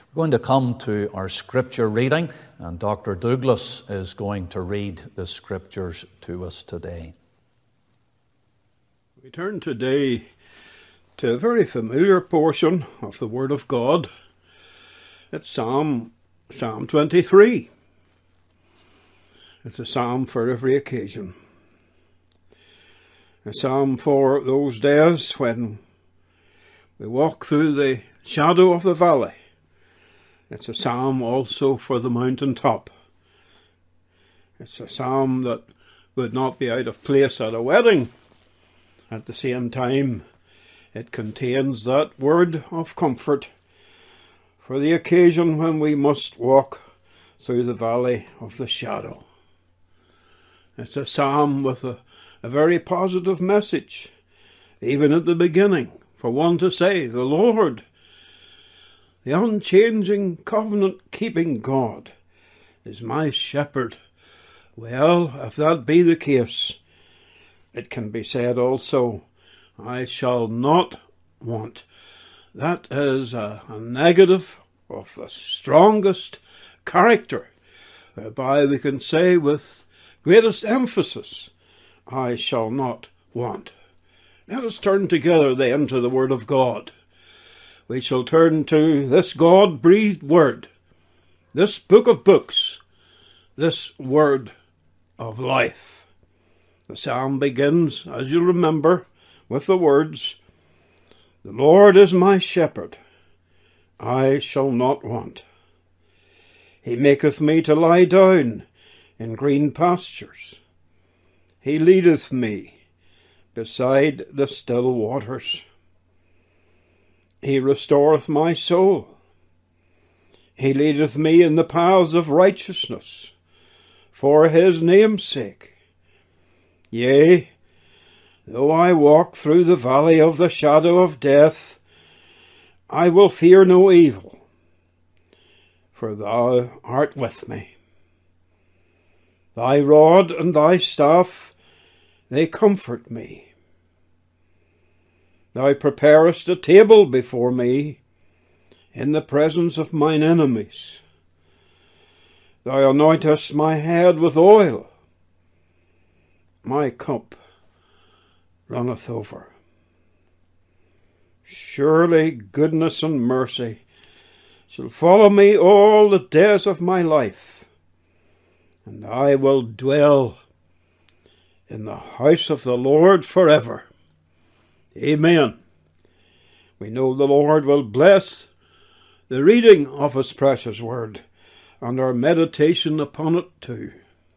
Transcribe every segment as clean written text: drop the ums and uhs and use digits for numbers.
We're going to come to our scripture reading, and Dr. Douglas is going to read the scriptures to us today. We turn today to a very familiar portion of the Word of God. It's Psalm 23. It's a psalm for every occasion. A psalm for those days when we walk through the shadow of the valley. It's a psalm also for the mountaintop. It's a psalm that would not be out of place at a wedding. At the same time, it contains that word of comfort for the occasion when we must walk through the valley of the shadow. It's a psalm with a very positive message, even at the beginning, for one to say, the Lord, the unchanging, covenant-keeping God, is my shepherd. Well, if that be the case, it can be said also, I shall not want. That is a negative of the strongest character, whereby we can say with greatest emphasis, I shall not want. Let us turn together then to the Word of God. We shall turn to this God-breathed Word, this book of books, this Word of life. The psalm begins, as you remember, with the words, The Lord is my shepherd, I shall not want. He maketh me to lie down in green pastures. He leadeth me beside the still waters. He restoreth my soul. He leadeth me in the paths of righteousness, for his name's sake. Yea, though I walk through the valley of the shadow of death, I will fear no evil, for thou art with me. Thy rod and thy staff, they comfort me. Thou preparest a table before me in the presence of mine enemies. Thou anointest my head with oil. My cup runneth over. Surely goodness and mercy shall follow me all the days of my life, and I will dwell in the house of the Lord forever. Amen. We know the Lord will bless the reading of his precious word and our meditation upon it too.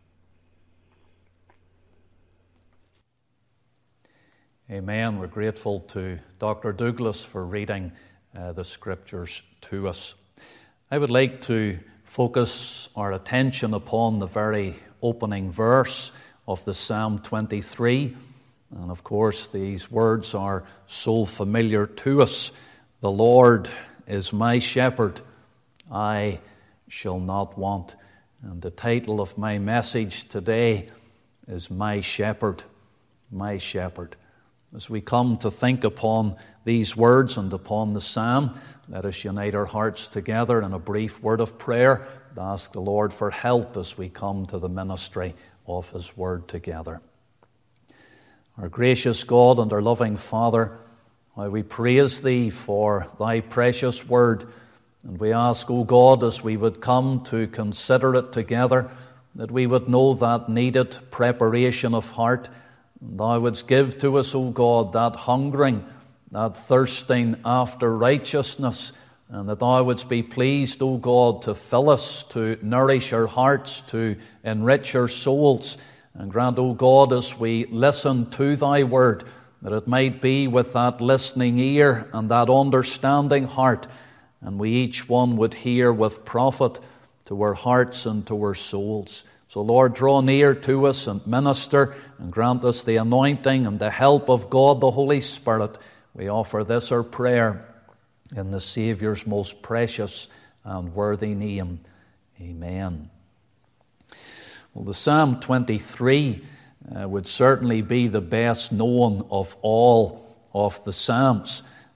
Amen. We're grateful to Dr. Douglas for reading the scriptures to us. I would like to focus our attention upon the very opening verse of the Psalm 23. And of course, these words are so familiar to us. The Lord is my shepherd, I shall not want. And the title of my message today is My Shepherd, My Shepherd. As we come to think upon these words and upon the psalm, let us unite our hearts together in a brief word of prayer and ask the Lord for help as we come to the ministry of his word together. Our gracious God and our loving Father, we praise thee for thy precious word, and we ask, O God, as we would come to consider it together, that we would know that needed preparation of heart. Thou wouldst give to us, O God, that hungering, that thirsting after righteousness, and that thou wouldst be pleased, O God, to fill us, to nourish our hearts, to enrich our souls. And grant, O God, as we listen to thy word, that it might be with that listening ear and that understanding heart, and we each one would hear with profit to our hearts and to our souls. So, Lord, draw near to us and minister, and grant us the anointing and the help of God the Holy Spirit. We offer this our prayer in the Saviour's most precious and worthy name. Amen. Well, the Psalm 23 would certainly be the best known of all of the Psalms.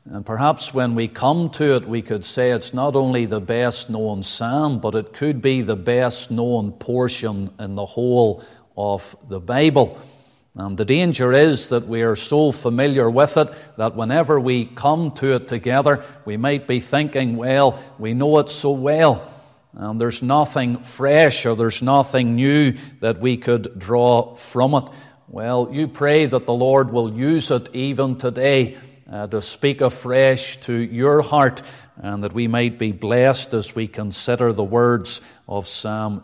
And perhaps when we come to it, we could say it's not only the best known psalm, but it could be the best known portion in the whole of the Bible. And the danger is that we are so familiar with it that whenever we come to it together, we might be thinking, well, we know it so well, and there's nothing fresh or there's nothing new that we could draw from it. Well, you pray that the Lord will use it even today to speak afresh to your heart, and that we might be blessed as we consider the words of Psalm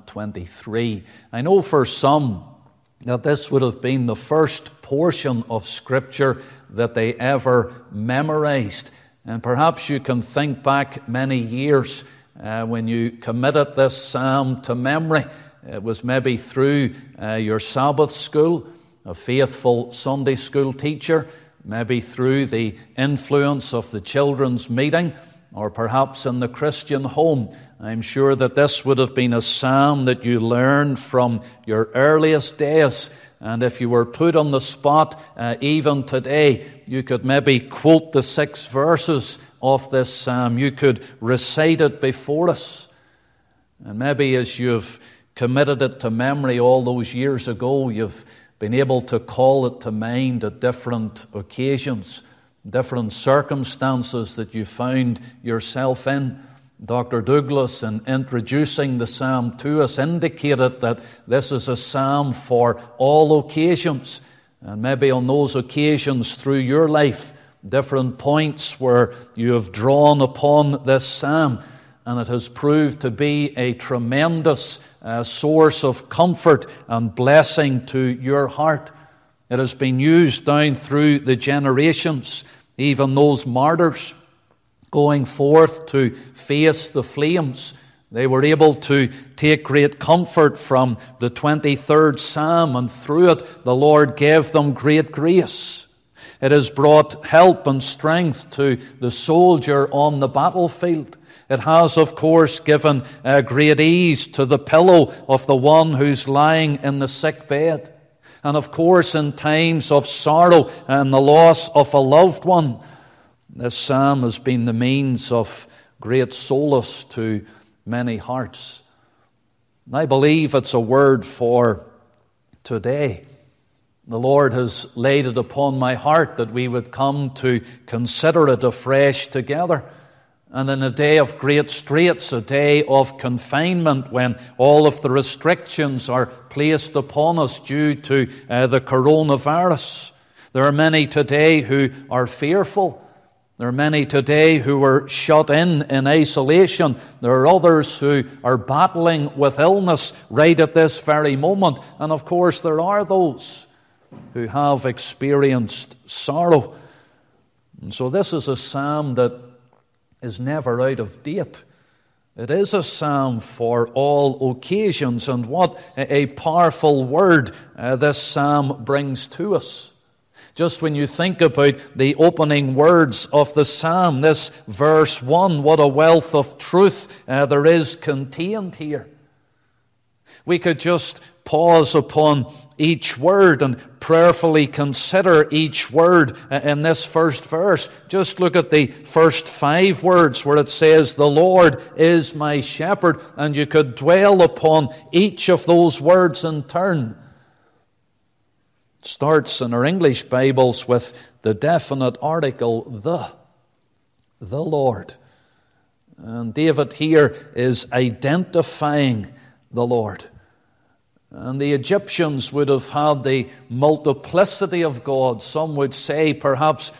23. I know for some that this would have been the first portion of Scripture that they ever memorized. And perhaps you can think back many years when you committed this psalm to memory. It was maybe through your Sabbath school, a faithful Sunday school teacher, maybe through the influence of the children's meeting, or perhaps in the Christian home. I'm sure that this would have been a psalm that you learned from your earliest days. And if you were put on the spot even today, you could maybe quote the 6 verses of this psalm. You could recite it before us. And maybe as you've committed it to memory all those years ago, you've been able to call it to mind at different occasions, different circumstances that you found yourself in. Dr. Douglas, in introducing the psalm to us, indicated that this is a psalm for all occasions. And maybe on those occasions through your life, different points where you have drawn upon this psalm, and it has proved to be a tremendous source of comfort and blessing to your heart. It has been used down through the generations, even those martyrs going forth to face the flames. They were able to take great comfort from the 23rd Psalm, and through it the Lord gave them great grace. It has brought help and strength to the soldier on the battlefield. It has, of course, given great ease to the pillow of the one who's lying in the sick bed. And of course, in times of sorrow and the loss of a loved one, this psalm has been the means of great solace to many hearts. And I believe it's a word for today. The Lord has laid it upon my heart that we would come to consider it afresh together. And in a day of great straits, a day of confinement, when all of the restrictions are placed upon us due to the coronavirus, there are many today who are fearful. There are many today who are shut in isolation. There are others who are battling with illness right at this very moment. And of course, there are those who have experienced sorrow. And so this is a psalm that is never out of date. It is a psalm for all occasions. And what a powerful word this psalm brings to us. Just when you think about the opening words of the psalm, this verse 1, what a wealth of truth there is contained here. We could just pause upon each word and prayerfully consider each word in this first verse. Just look at the first 5 words where it says, "The Lord is my shepherd," and you could dwell upon each of those words in turn. It starts in our English Bibles with the definite article, the Lord. And David here is identifying the Lord. And the Egyptians would have had the multiplicity of gods. Some would say perhaps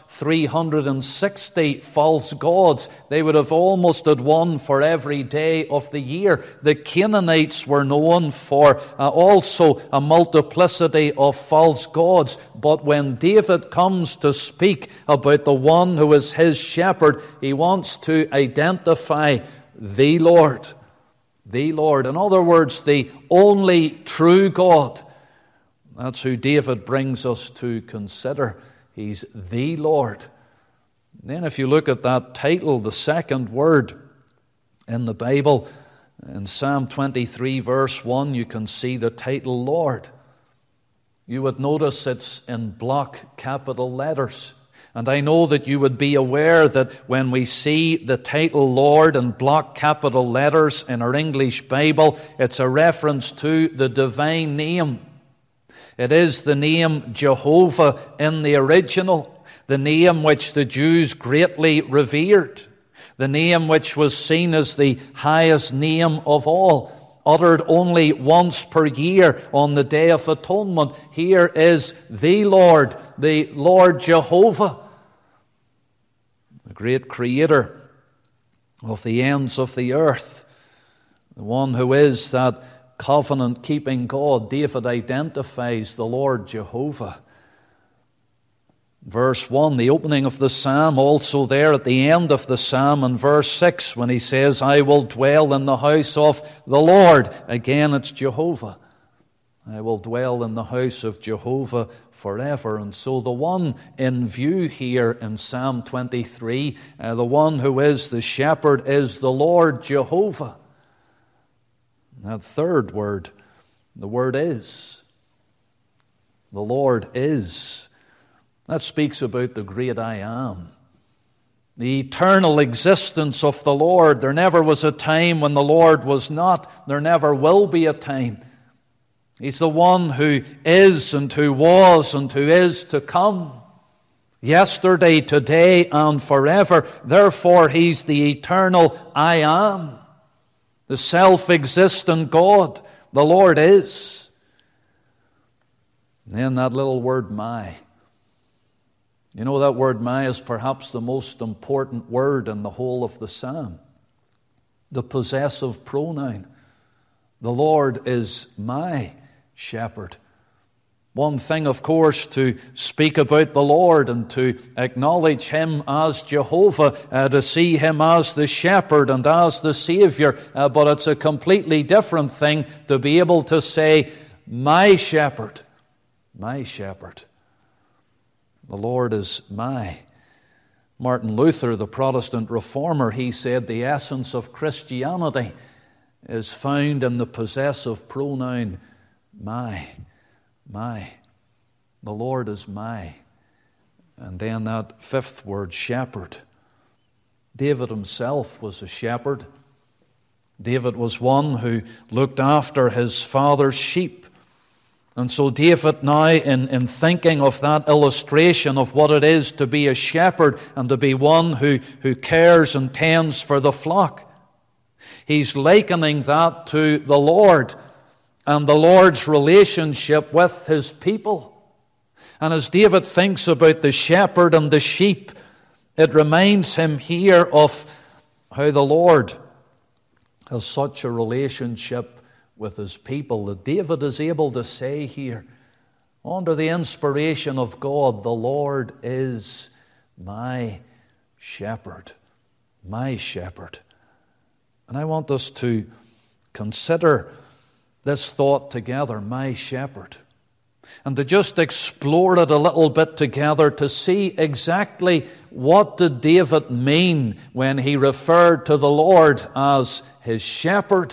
360 false gods. They would have almost had one for every day of the year. The Canaanites were known for also a multiplicity of false gods. But when David comes to speak about the one who is his shepherd, he wants to identify the Lord. The Lord. In other words, the only true God. That's who David brings us to consider. He's the Lord. Then if you look at that title, the second word in the Bible, in Psalm 23 verse 1, you can see the title Lord. You would notice it's in block capital letters. And I know that you would be aware that when we see the title Lord in block capital letters in our English Bible, it's a reference to the divine name. It is the name Jehovah in the original, the name which the Jews greatly revered, the name which was seen as the highest name of all, uttered only once per year on the Day of Atonement. Here is the Lord Jehovah, the great Creator of the ends of the earth, the one who is that covenant-keeping God. David identifies the Lord Jehovah. Verse 1, the opening of the psalm, also there at the end of the psalm in verse 6, when he says, I will dwell in the house of the Lord. Again, it's Jehovah. I will dwell in the house of Jehovah forever. And so the one in view here in Psalm 23, the one who is the shepherd, is the Lord Jehovah. That third word, the word is. The Lord is. That speaks about the great I am. The eternal existence of the Lord. There never was a time when the Lord was not. There never will be a time. He's the one who is and who was and who is to come. Yesterday, today, and forever. Therefore, He's the eternal I am. The self-existent God. The Lord is. And then that little word, my. You know, that word my is perhaps the most important word in the whole of the psalm. The possessive pronoun. The Lord is my shepherd. One thing, of course, to speak about the Lord and to acknowledge Him as Jehovah, to see Him as the shepherd and as the Savior, but it's a completely different thing to be able to say, my shepherd, my shepherd. The Lord is my. Martin Luther, the Protestant reformer, he said the essence of Christianity is found in the possessive pronoun my. My. The Lord is my. And then that fifth word, shepherd. David himself was a shepherd. David was one who looked after his father's sheep. And so David now, in thinking of that illustration of what it is to be a shepherd and to be one who cares and tends for the flock, he's likening that to the Lord and the Lord's relationship with His people. And as David thinks about the shepherd and the sheep, it reminds him here of how the Lord has such a relationship with His people that David is able to say here, under the inspiration of God, the Lord is my shepherd. My shepherd. And I want us to consider this thought together, my shepherd, and to just explore it a little bit together to see exactly what did David mean when he referred to the Lord as his shepherd.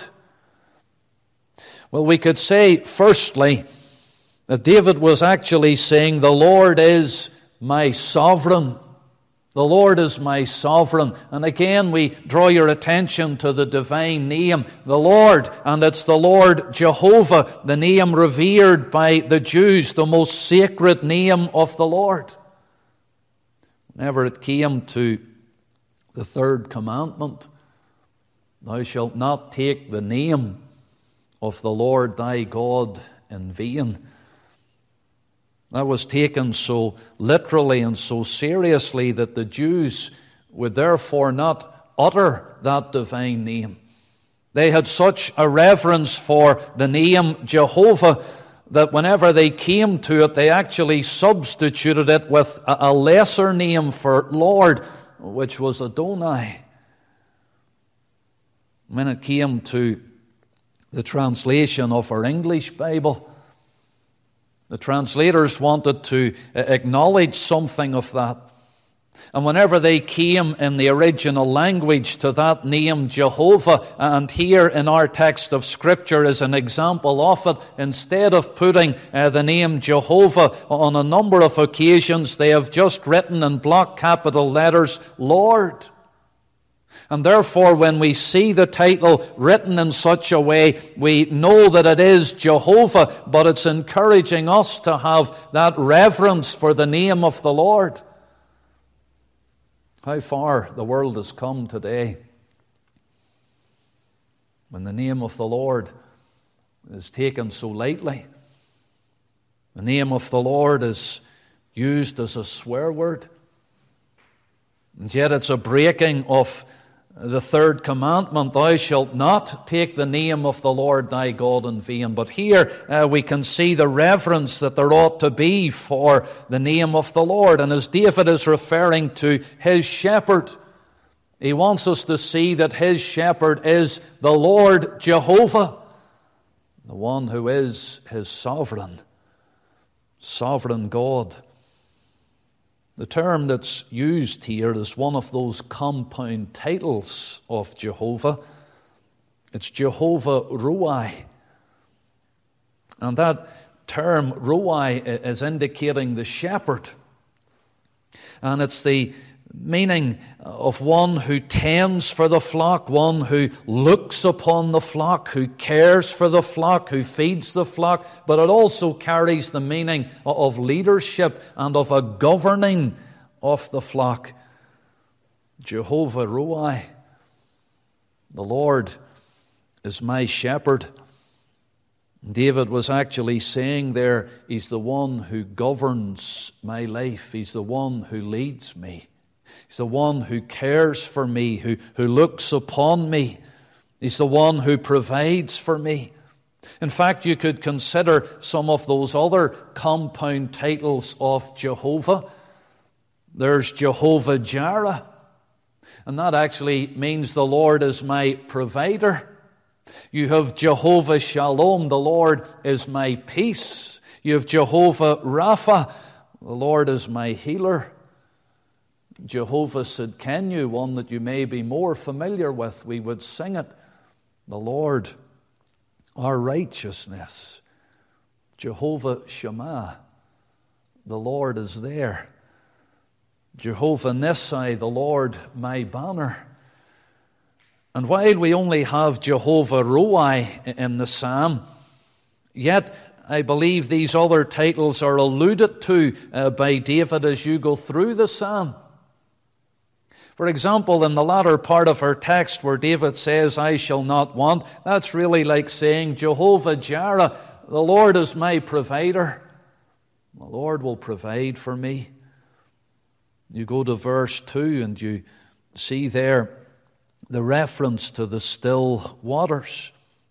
Well, we could say, firstly, that David was actually saying, the Lord is my sovereign. The Lord is my sovereign. And again, we draw your attention to the divine name, the Lord. And it's the Lord Jehovah, the name revered by the Jews, the most sacred name of the Lord. Whenever it came to the third commandment, thou shalt not take the name of the Lord thy God in vain. That was taken so literally and so seriously that the Jews would therefore not utter that divine name. They had such a reverence for the name Jehovah that whenever they came to it, they actually substituted it with a lesser name for Lord, which was Adonai. When it came to the translation of our English Bible, the translators wanted to acknowledge something of that. And whenever they came in the original language to that name Jehovah, and here in our text of Scripture is an example of it, instead of putting the name Jehovah on a number of occasions, they have just written in block capital letters, Lord. And therefore, when we see the title written in such a way, we know that it is Jehovah, but it's encouraging us to have that reverence for the name of the Lord. How far the world has come today when the name of the Lord is taken so lightly. The name of the Lord is used as a swear word. And yet it's a breaking of the third commandment, thou shalt not take the name of the Lord thy God in vain. But here we can see the reverence that there ought to be for the name of the Lord. And as David is referring to his shepherd, he wants us to see that his shepherd is the Lord Jehovah, the one who is his sovereign God. The term that's used here is one of those compound titles of Jehovah. It's Jehovah Roi. And that term, Roi, is indicating the shepherd. And it's the meaning of one who tends for the flock, one who looks upon the flock, who cares for the flock, who feeds the flock, but it also carries the meaning of leadership and of a governing of the flock. Jehovah Roi, the Lord is my shepherd. David was actually saying there, he's the one who governs my life. He's the one who leads me. He's the one who cares for me, who looks upon me. He's the one who provides for me. In fact, you could consider some of those other compound titles of Jehovah. There's Jehovah Jireh, and that actually means the Lord is my provider. You have Jehovah Shalom, the Lord is my peace. You have Jehovah Rapha, the Lord is my healer. Jehovah Sidkenu, one that you may be more familiar with, we would sing it. The Lord, our righteousness. Jehovah Shammah, the Lord is there. Jehovah Nissi, the Lord, my banner. And while we only have Jehovah Roi in the psalm, yet I believe these other titles are alluded to by David as you go through the psalm. For example, in the latter part of our text where David says, I shall not want, that's really like saying, Jehovah Jireh, the Lord is my provider. The Lord will provide for me. You go to verse 2 and you see there the reference to the still waters,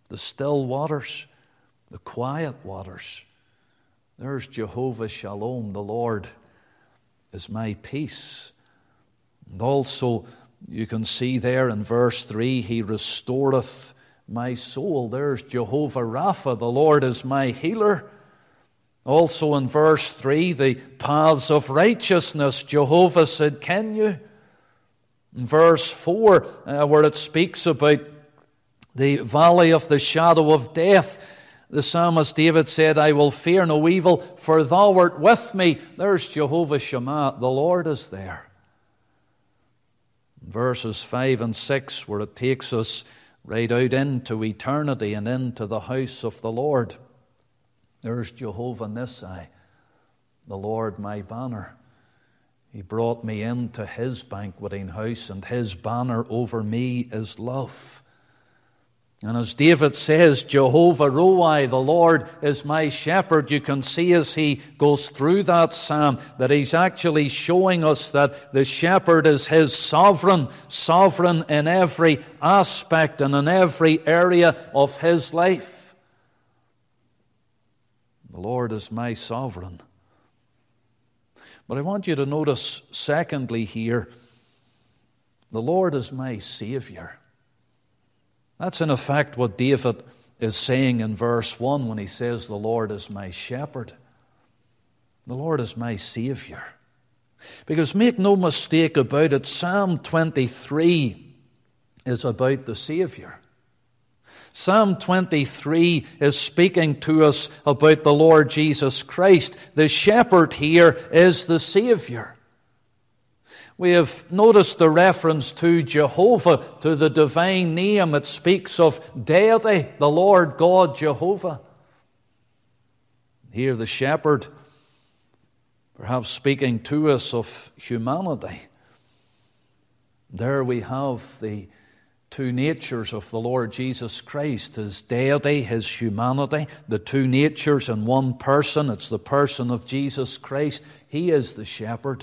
the quiet waters. There's Jehovah Shalom, the Lord is my peace. And also, you can see there in verse 3, He restoreth my soul. There's Jehovah Rapha, the Lord is my healer. Also in verse 3, the paths of righteousness, Jehovah Sidkenu. In verse 4, where it speaks about the valley of the shadow of death, the psalmist David said, I will fear no evil, for thou art with me. There's Jehovah Shammah, the Lord is there. Verses 5 and 6, where it takes us right out into eternity and into the house of the Lord. There's Jehovah Nissi, the Lord my banner. He brought me into His banqueting house, and His banner over me is love. And as David says, Jehovah Roi, the Lord is my shepherd, you can see as he goes through that psalm that he's actually showing us that the shepherd is his sovereign in every aspect and in every area of his life. The Lord is my sovereign. But I want you to notice, secondly here, the Lord is my Savior. That's in effect what David is saying in verse 1 when he says, the Lord is my shepherd. The Lord is my Savior. Because make no mistake about it, Psalm 23 is about the Savior. Psalm 23 is speaking to us about the Lord Jesus Christ. The shepherd here is the Savior. We have noticed the reference to Jehovah, to the divine name. It speaks of deity, the Lord God Jehovah. Here the shepherd, perhaps speaking to us of humanity. There we have the two natures of the Lord Jesus Christ, His deity, His humanity, the two natures in one person. It's the person of Jesus Christ. He is the shepherd.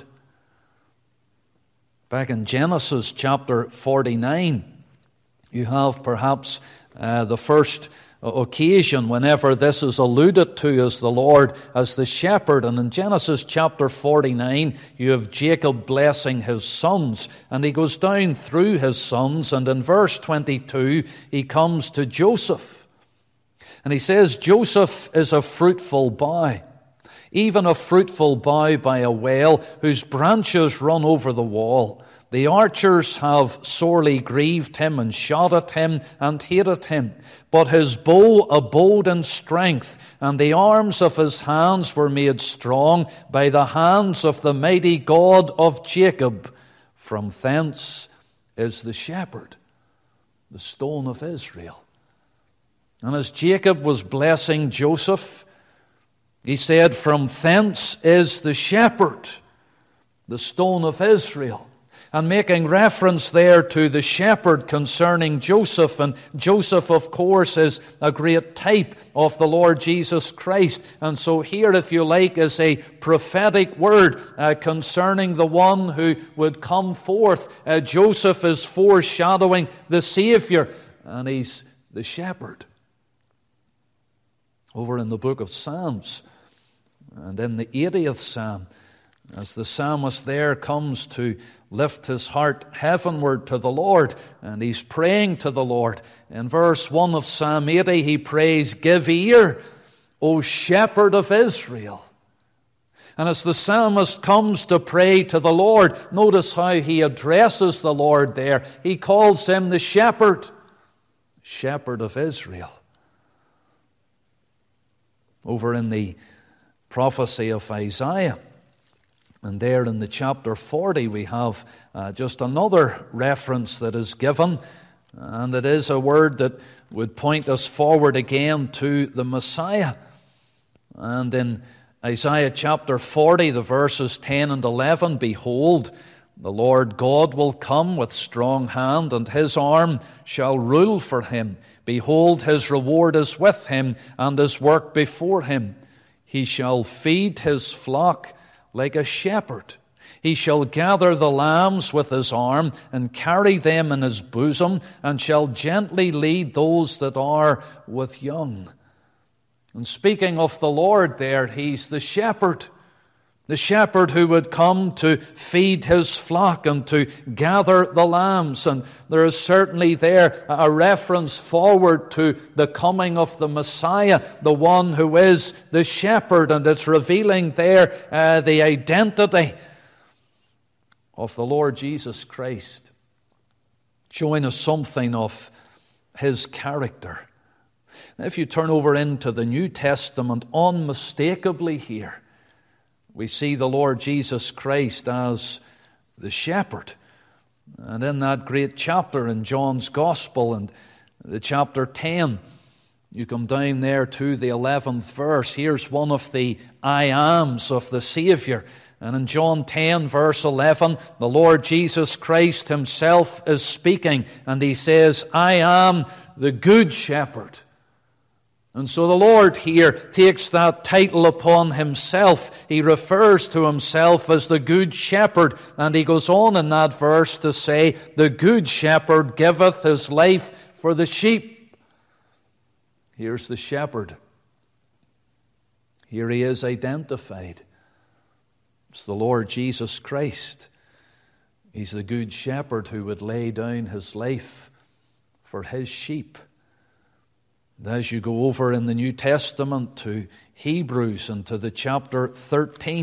Back in Genesis chapter 49, you have perhaps the first occasion whenever this is alluded to as the Lord as the shepherd. And in Genesis chapter 49, you have Jacob blessing his sons, and he goes down through his sons, and in verse 22, he comes to Joseph. And he says, Joseph is a fruitful bough, even a fruitful bough by a well, whose branches run over the wall. The archers have sorely grieved him and shot at him and hated him. But his bow abode in strength, and the arms of his hands were made strong by the hands of the mighty God of Jacob. From thence is the shepherd, the stone of Israel. And as Jacob was blessing Joseph, he said, from thence is the shepherd, the stone of Israel. And making reference there to the shepherd concerning Joseph. And Joseph, of course, is a great type of the Lord Jesus Christ. And so here, if you like, is a prophetic word concerning the one who would come forth. Joseph is foreshadowing the Savior, and he's the shepherd. Over in the book of Psalms, and in the 80th Psalm, as the psalmist there comes to lift his heart heavenward to the Lord, and he's praying to the Lord. In verse 1 of Psalm 80, he prays, give ear, O shepherd of Israel. And as the psalmist comes to pray to the Lord, notice how he addresses the Lord there. He calls him the shepherd of Israel. Over in the prophecy of Isaiah, and there in the chapter 40 we have just another reference that is given, and it is a word that would point us forward again to the Messiah. And in Isaiah chapter 40, the verses 10 and 11, behold, the Lord God will come with strong hand, and his arm shall rule for him. Behold, his reward is with him, and his work before him. He shall feed his flock like a shepherd. He shall gather the lambs with his arm, and carry them in his bosom, and shall gently lead those that are with young. And speaking of the Lord there, he's the shepherd who would come to feed his flock and to gather the lambs. And there is certainly there a reference forward to the coming of the Messiah, the one who is the shepherd, and it's revealing there the identity of the Lord Jesus Christ, showing us something of his character. Now, if you turn over into the New Testament, unmistakably here, we see the Lord Jesus Christ as the shepherd. And in that great chapter in John's Gospel, and the chapter 10, you come down there to the 11th verse. Here's one of the I ams of the Savior. And in John 10, verse 11, the Lord Jesus Christ himself is speaking, and he says, I am the good shepherd. And so the Lord here takes that title upon himself. He refers to himself as the good shepherd. And he goes on in that verse to say, the good shepherd giveth his life for the sheep. Here's the shepherd. Here he is identified. It's the Lord Jesus Christ. He's the good shepherd who would lay down his life for his sheep. As you go over in the New Testament to Hebrews and to the chapter 13,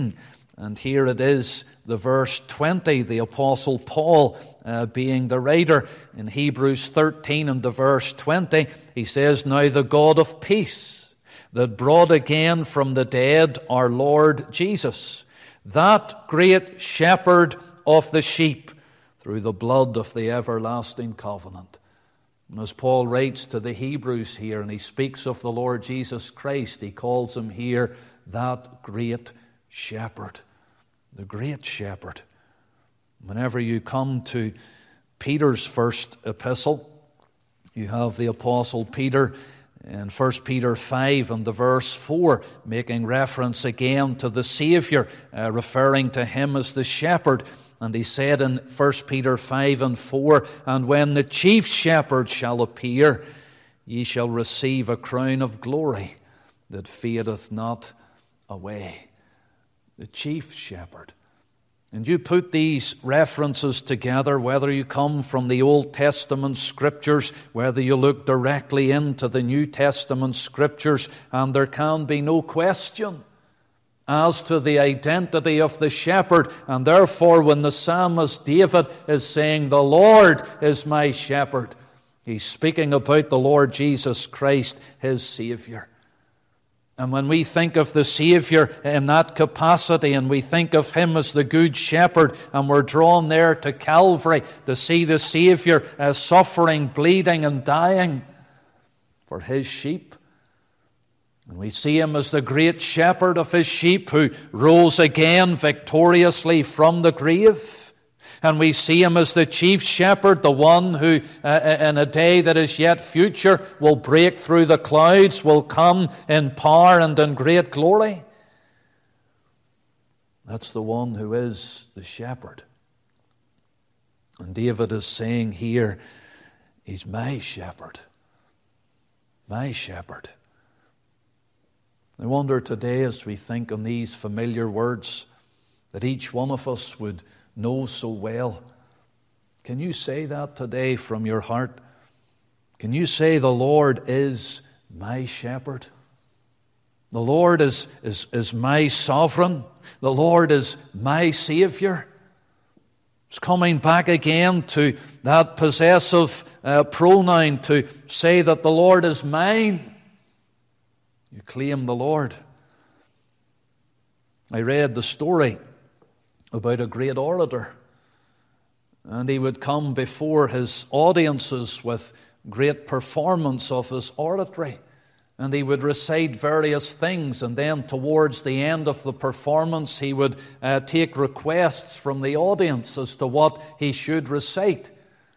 And here it is, the verse 20, the Apostle Paul being the writer. In Hebrews 13 and the verse 20, he says, "Now the God of peace, that brought again from the dead our Lord Jesus, that great shepherd of the sheep, through the blood of the everlasting covenant." And as Paul writes to the Hebrews here, and he speaks of the Lord Jesus Christ, he calls him here that great shepherd. The great shepherd. Whenever you come to Peter's first epistle, you have the Apostle Peter in 1 Peter 5 and the verse 4, making reference again to the Savior, referring to him as the shepherd. And he said in 1 Peter 5 and 4, "And when the chief shepherd shall appear, ye shall receive a crown of glory that fadeth not away." The chief shepherd. And you put these references together, whether you come from the Old Testament Scriptures, whether you look directly into the New Testament Scriptures, and there can be no question as to the identity of the shepherd. And therefore, when the psalmist David is saying, "The Lord is my shepherd," he's speaking about the Lord Jesus Christ, his Savior. And when we think of the Savior in that capacity, and we think of him as the good shepherd, and we're drawn there to Calvary to see the Savior as suffering, bleeding, and dying for his sheep, and we see him as the great shepherd of his sheep who rose again victoriously from the grave, and we see him as the chief shepherd, the one who in a day that is yet future will break through the clouds, will come in power and in great glory. That's the one who is the shepherd. And David is saying here, he's my shepherd. My shepherd. I wonder today, as we think on these familiar words that each one of us would know so well, can you say that today from your heart? Can you say, "The Lord is my shepherd"? The Lord is my sovereign. The Lord is my Savior. It's coming back again to that possessive pronoun to say that the Lord is mine. You claim the Lord. I read the story about a great orator, and he would come before his audiences with great performance of his oratory, and he would recite various things, and then towards the end of the performance he would take requests from the audience as to what he should recite.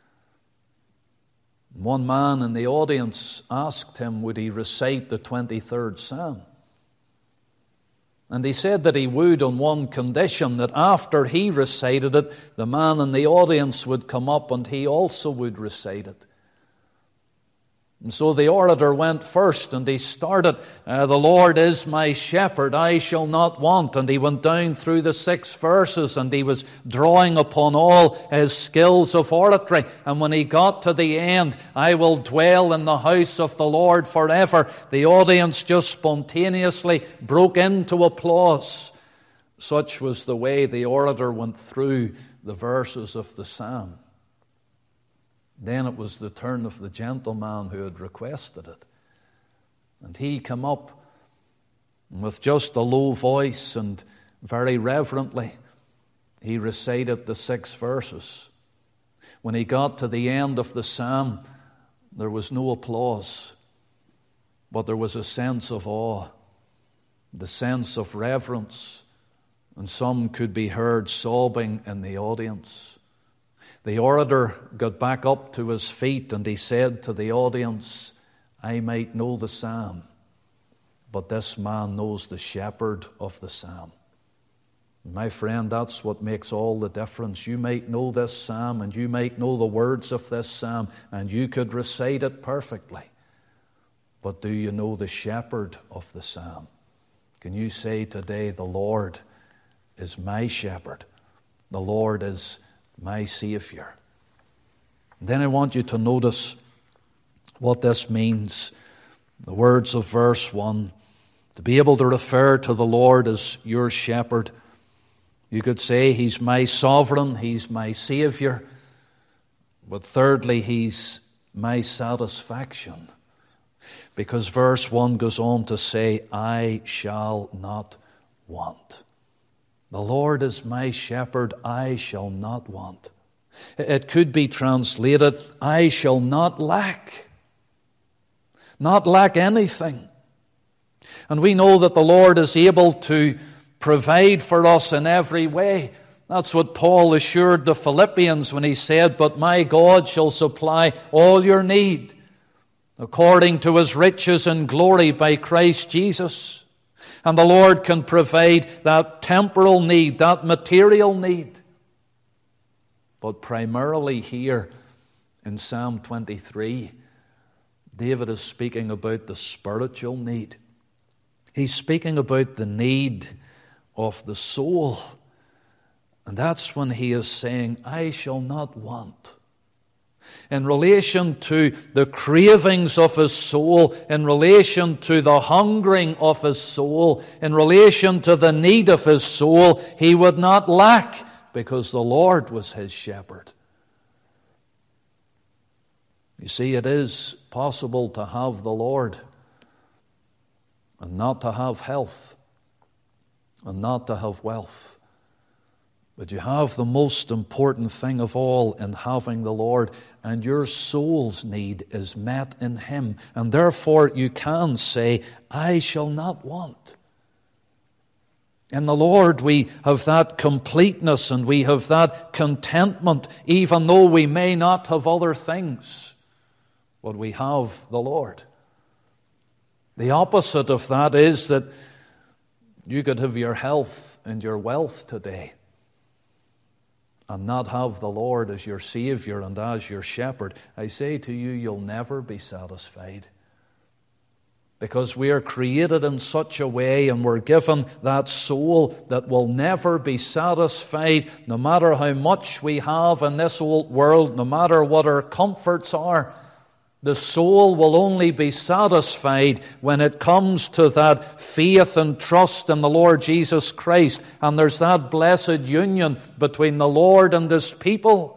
One man in the audience asked him would he recite the 23rd Psalm. And he said that he would on one condition, that after he recited it, the man in the audience would come up and he also would recite it. And so the orator went first, and he started, "The Lord is my shepherd, I shall not want." And he went down through the 6 verses, and he was drawing upon all his skills of oratory. And when he got to the end, "I will dwell in the house of the Lord forever," the audience just spontaneously broke into applause. Such was the way the orator went through the verses of the psalm. Then it was the turn of the gentleman who had requested it. And he came up, and with just a low voice and very reverently, he recited the 6 verses. When he got to the end of the psalm, there was no applause, but there was a sense of awe, the sense of reverence, and some could be heard sobbing in the audience. The orator got back up to his feet, and he said to the audience, "I might know the psalm, but this man knows the shepherd of the psalm." My friend, that's what makes all the difference. You might know this psalm, and you might know the words of this psalm, and you could recite it perfectly. But do you know the shepherd of the psalm? Can you say today, "The Lord is my shepherd. The Lord is my Savior"? Then I want you to notice what this means. The words of verse 1, to be able to refer to the Lord as your shepherd. You could say He's my sovereign, He's my Savior. But thirdly, He's my satisfaction. Because verse 1 goes on to say, I shall not want. The Lord is my shepherd, I shall not want. It could be translated, I shall not lack. Not lack anything. And we know that the Lord is able to provide for us in every way. That's what Paul assured the Philippians when he said, but my God shall supply all your need according to His riches and glory by Christ Jesus. And the Lord can provide that temporal need, that material need. But primarily here in Psalm 23, David is speaking about the spiritual need. He's speaking about the need of the soul. And that's when he is saying, I shall not want. In relation to the cravings of his soul, in relation to the hungering of his soul, in relation to the need of his soul, he would not lack because the Lord was his shepherd. You see, it is possible to have the Lord and not to have health and not to have wealth. But you have the most important thing of all in having the Lord, and your soul's need is met in Him. And therefore you can say, I shall not want. In the Lord we have that completeness and we have that contentment, even though we may not have other things. But we have the Lord. The opposite of that is that you could have your health and your wealth today and not have the Lord as your Savior and as your shepherd. I say to you, you'll never be satisfied. Because we are created in such a way and we're given that soul that will never be satisfied, no matter how much we have in this old world, no matter what our comforts are. The soul will only be satisfied when it comes to that faith and trust in the Lord Jesus Christ. And there's that blessed union between the Lord and His people.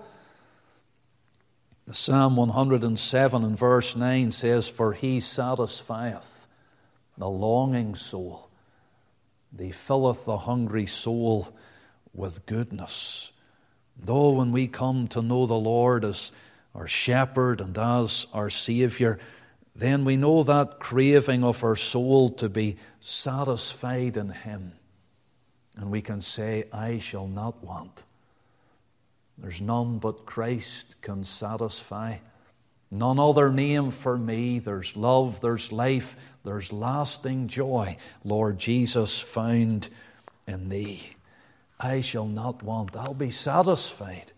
Psalm 107 and verse 9 says, for He satisfieth the longing soul. He filleth the hungry soul with goodness. Though when we come to know the Lord as our shepherd and as our Savior, then we know that craving of our soul to be satisfied in Him. And we can say, I shall not want. There's none but Christ can satisfy. None other name for me. There's love, there's life, there's lasting joy, Lord Jesus, found in Thee. I shall not want. I'll be satisfied.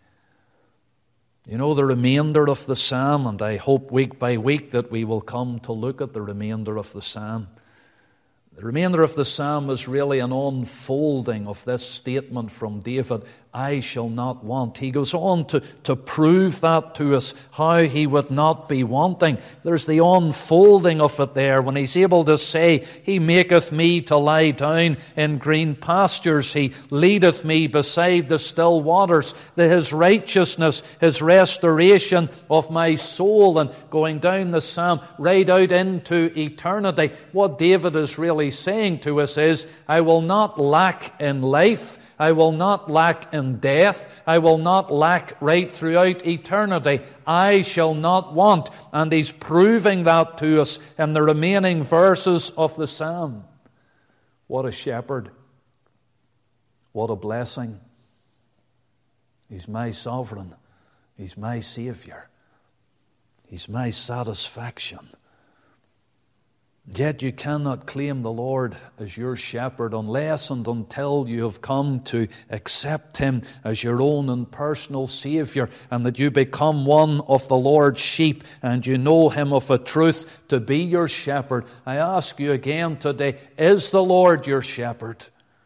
You know, the remainder of the psalm, and I hope week by week that we will come to look at the remainder of the psalm. The remainder of the psalm is really an unfolding of this statement from David, I shall not want. He goes on to prove that to us, how he would not be wanting. There's the unfolding of it there when he's able to say, He maketh me to lie down in green pastures. He leadeth me beside the still waters. His righteousness, His restoration of my soul, and going down the psalm right out into eternity. What David is really saying to us is, I will not lack in life. I will not lack in death. I will not lack right throughout eternity. I shall not want. And he's proving that to us in the remaining verses of the psalm. What a shepherd. What a blessing. He's my sovereign. He's my Savior. He's my satisfaction. Yet you cannot claim the Lord as your shepherd unless and until you have come to accept Him as your own and personal Savior, and that you become one of the Lord's sheep and you know Him of a truth to be your shepherd. I ask you again today, is the Lord your shepherd?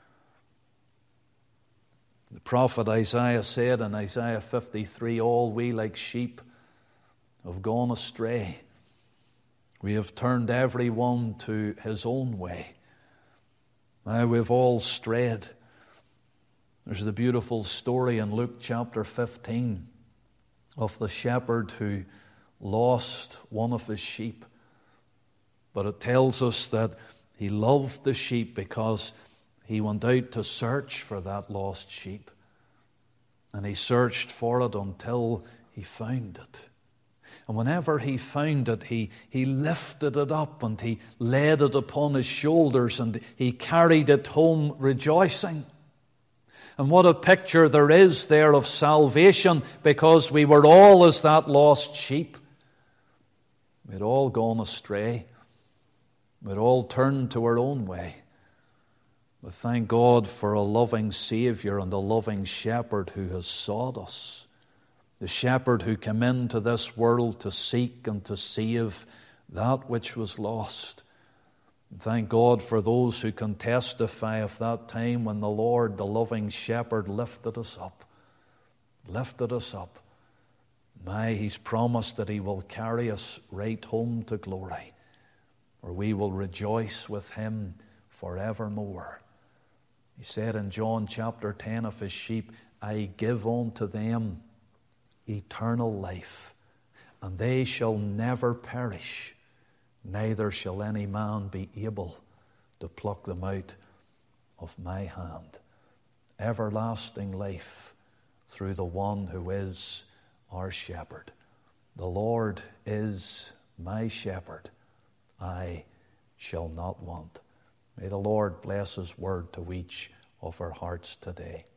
The prophet Isaiah said in Isaiah 53, all we like sheep have gone astray. We have turned every one to his own way. Now we've all strayed. There's the beautiful story in Luke chapter 15 of the shepherd who lost one of his sheep. But it tells us that he loved the sheep because he went out to search for that lost sheep. And he searched for it until he found it. And whenever he found it, he lifted it up and he laid it upon his shoulders and he carried it home rejoicing. And what a picture there is there of salvation, because we were all as that lost sheep. We'd all gone astray. We'd all turned to our own way. But thank God for a loving Savior and a loving shepherd who has sought us. The shepherd who came into this world to seek and to save that which was lost. Thank God for those who can testify of that time when the Lord, the loving shepherd, lifted us up. Lifted us up. He's promised that he will carry us right home to glory, where we will rejoice with him forevermore. He said in John chapter 10 of his sheep, I give unto them eternal life, and they shall never perish, neither shall any man be able to pluck them out of my hand. Everlasting life through the one who is our shepherd. The Lord is my shepherd. I shall not want. May the Lord bless his word to each of our hearts today.